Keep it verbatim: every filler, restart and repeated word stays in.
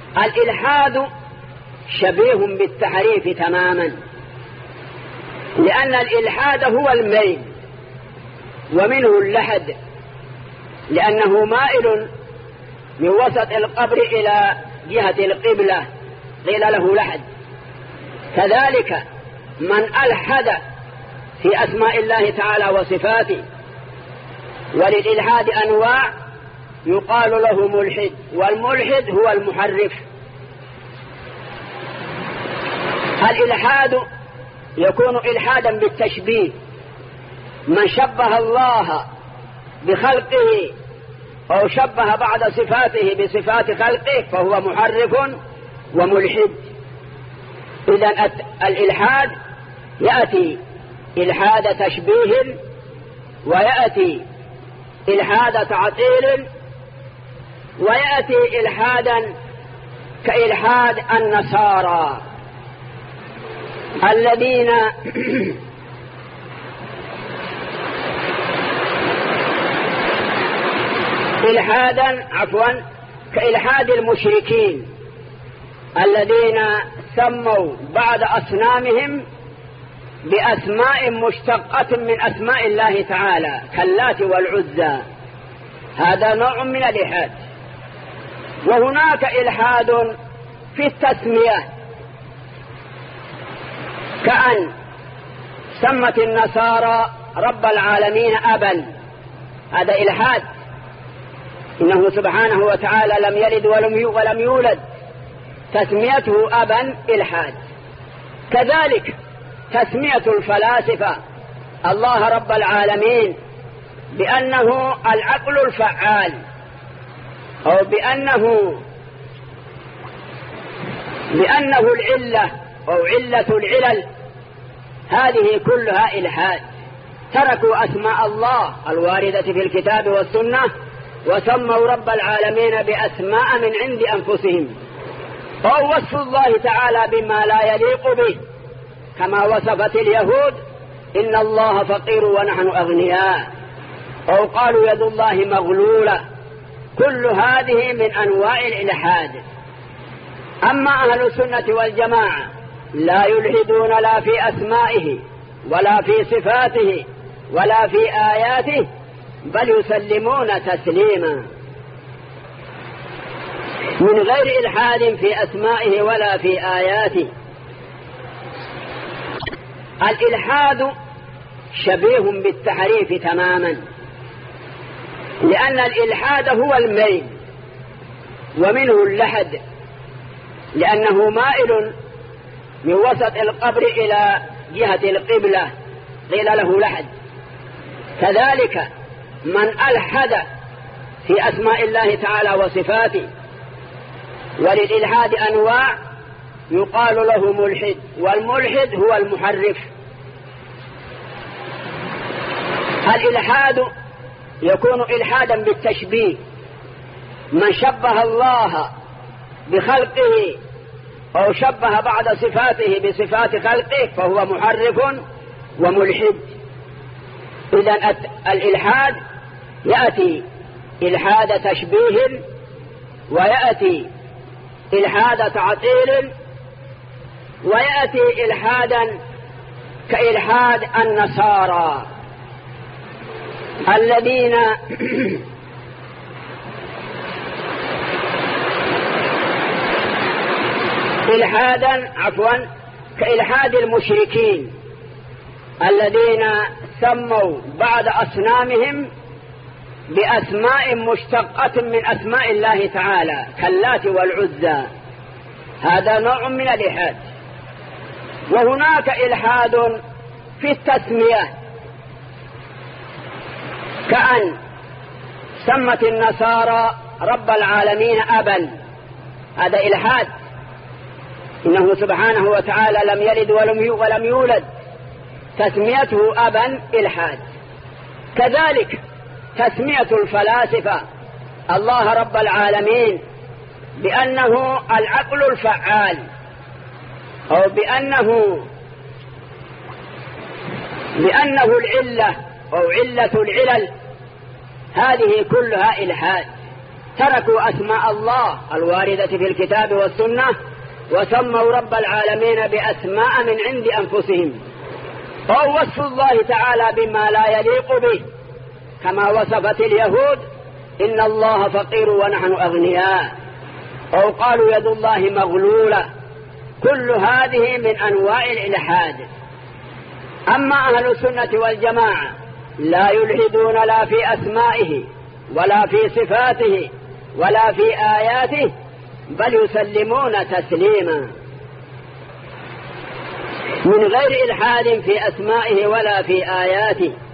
الإلحاد شبيه بالتحريف تماما، لأن الإلحاد هو الميل ومنه اللحد، لأنه مائل من وسط القبر إلى جهة القبلة قيل له لحد. كذلك من ألحد في أسماء الله تعالى وصفاته، وللإلحاد أنواع، يقال له ملحد، والملحد هو المحرف. الإلحاد يكون إلحادا بالتشبيه، من شبه الله بخلقه أو شبه بعض صفاته بصفات خلقه فهو محرف وملحد. إذن الإلحاد يأتي إلحاد تشبيه، ويأتي إلحاد تعطيل، ويأتي إلحادا كإلحاد النصارى الذين إلحادا عفوا كإلحاد المشركين الذين سموا بعض أصنامهم بأسماء مشتقة من أسماء الله تعالى كاللات والعزى. هذا نوع من الإلحاد. وهناك إلحاد في التسمية، كأن سمت النصارى رب العالمين أبا، هذا إلحاد. إنه سبحانه وتعالى لم يلد ولم يولد، تسميته أبا إلحاد. كذلك تسمية الفلاسفة الله رب العالمين بأنه العقل الفعال، أو بأنه بأنه العلة أو علة العلل، هذه كلها إلحاد. تركوا أسماء الله الواردة في الكتاب والسنة وسموا رب العالمين بأسماء من عند أنفسهم، أو وصف الله تعالى بما لا يليق به، كما وصفت اليهود إن الله فقير ونحن أغنياء، أو قالوا يد الله مغلولة. كل هذه من أنواع الإلحاد. أما أهل السنة والجماعة لا يلحدون لا في أسمائه ولا في صفاته ولا في آياته، بل يسلمون تسليما من غير إلحاد في أسمائه ولا في آياته. الإلحاد شبيه بالتحريف تماما، لأن الإلحاد هو الميل ومنه اللحد، لأنه مائل من وسط القبر إلى جهة القبلة قيل له لحد. كذلك من ألحد في أسماء الله تعالى وصفاته، وللإلحاد أنواع، يقال له ملحد، والملحد هو المحرف. الإلحاد يكون إلحادا بالتشبيه، من شبه الله بخلقه أو شبه بعض صفاته بصفات خلقه فهو محرف وملحد. إذن الإلحاد يأتي إلحاد تشبيه، ويأتي إلحاد تعطيل، ويأتي إلحادا كإلحاد النصارى الذين إلحادا عفوا كإلحاد المشركين الذين سموا بعض أصنامهم بأسماء مشتقة من أسماء الله تعالى كاللات والعزى. هذا نوع من الإلحاد. وهناك إلحاد في التسمية، كأن سمت النصارى رب العالمين أبا، هذا إلحاد. إنه سبحانه وتعالى لم يلد ولم يولد، تسميته أبا إلحاد. كذلك تسمية الفلاسفة الله رب العالمين بأنه العقل الفعال، أو بأنه بأنه العلة أو علة العلل، هذه كلها إلحاد. تركوا أسماء الله الواردة في الكتاب والسنة وسموا رب العالمين بأسماء من عند أنفسهم، أو وصف الله تعالى بما لا يليق به، كما وصفت اليهود إن الله فقير ونحن أغنياء، أو قالوا يد الله مغلولة. كل هذه من أنواع الإلحاد. أما أهل السنة والجماعة لا يلحدون لا في أسمائه ولا في صفاته ولا في آياته، بل يسلمون تسليما من غير إلحاد في أسمائه ولا في آياته.